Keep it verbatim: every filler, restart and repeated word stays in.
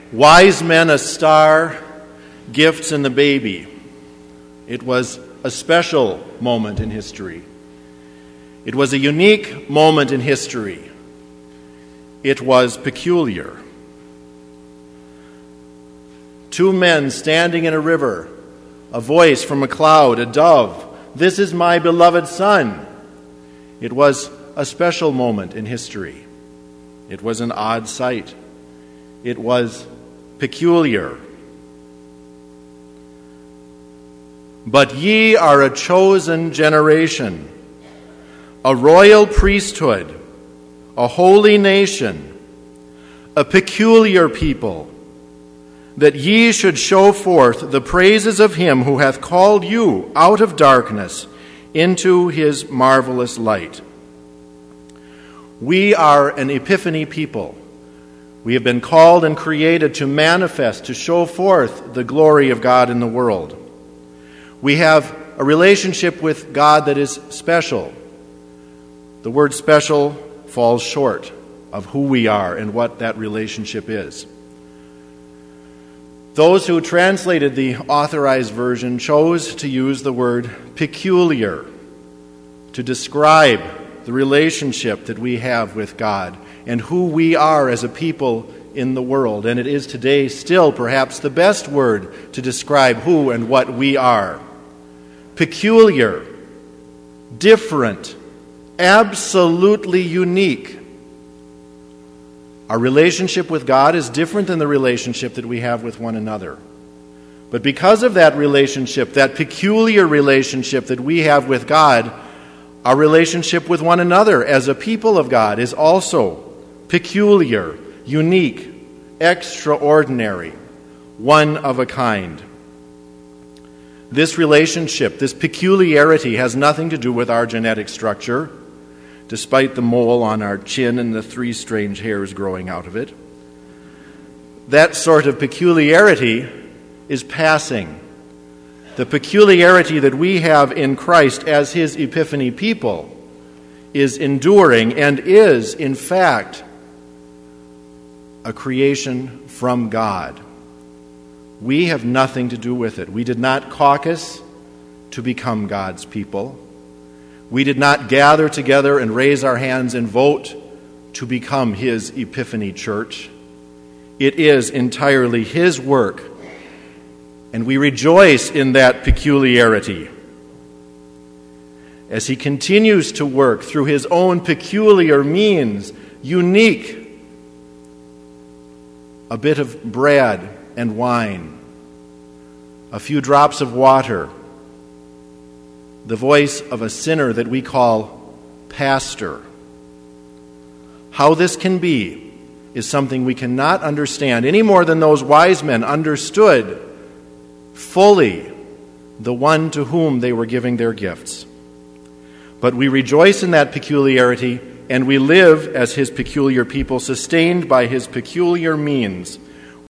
Wise men, a star, gifts and the baby. It was a special moment in history. It was a unique moment in history. It was peculiar. Two men standing in a river, a voice from a cloud, a dove. This is my beloved Son. It was a special moment in history. It was an odd sight. It was peculiar. But ye are a chosen generation, a royal priesthood, a holy nation, a peculiar people, that ye should show forth the praises of him who hath called you out of darkness into his marvelous light. We are an Epiphany people. We have been called and created to manifest, to show forth the glory of God in the world. We have a relationship with God that is special. The word special falls short of who we are and what that relationship is. Those who translated the Authorized Version chose to use the word peculiar to describe the relationship that we have with God and who we are as a people in the world. And it is today still perhaps the best word to describe who and what we are. Peculiar, different, absolutely unique. Our relationship with God is different than the relationship that we have with one another. But because of that relationship, that peculiar relationship that we have with God, our relationship with one another as a people of God is also peculiar, unique, extraordinary, one of a kind. This relationship, this peculiarity, has nothing to do with our genetic structure, despite the mole on our chin and the three strange hairs growing out of it. That sort of peculiarity is passing. The peculiarity that we have in Christ as his Epiphany people is enduring and is, in fact, a creation from God. We have nothing to do with it. We did not caucus to become God's people. We did not gather together and raise our hands and vote to become his Epiphany church. It is entirely his work, and we rejoice in that peculiarity as he continues to work through his own peculiar means, unique. A bit of bread and wine, a few drops of water, the voice of a sinner that we call pastor. How this can be is something we cannot understand any more than those wise men understood fully the one to whom they were giving their gifts. But we rejoice in that peculiarity, and we live as his peculiar people, sustained by his peculiar means,